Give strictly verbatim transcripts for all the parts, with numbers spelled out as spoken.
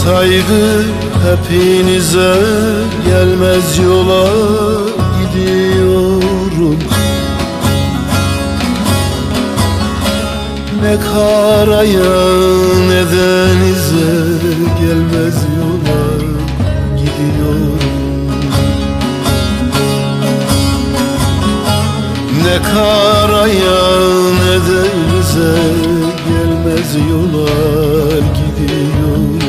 saygı hepinize, gelmez yola gidiyorum. Ne karaya ne denize, gelmez yola gidiyorum. Ne karaya ne denize, gelmez yola gidiyorum.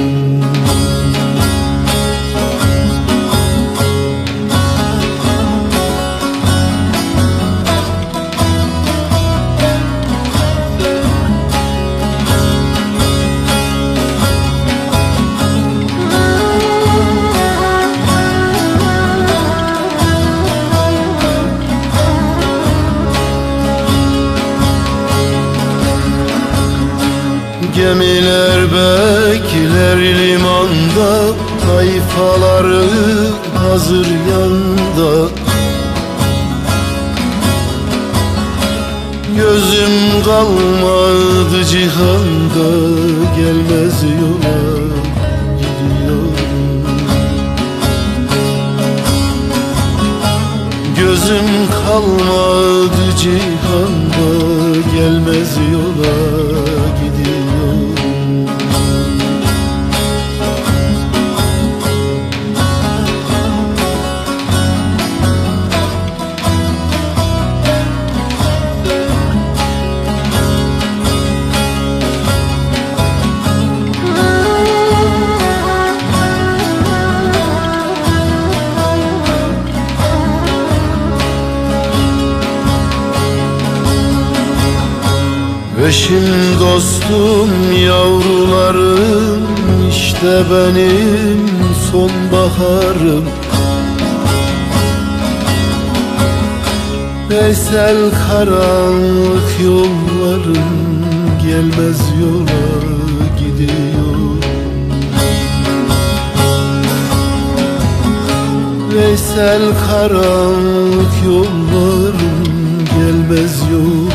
Gemiler bekler limanda, tayfaları hazır yanda. Gözüm kalmadı cihanda, gelmez yola gidiyorum. Gözüm kalmadı cihanda, gelmez yola gidiyorum. Eşim, dostum, yavrularım, işte benim sonbaharım. Veysel karanlık yollarım, gelmez yola gidiyor. Veysel karanlık yollarım, gelmez yola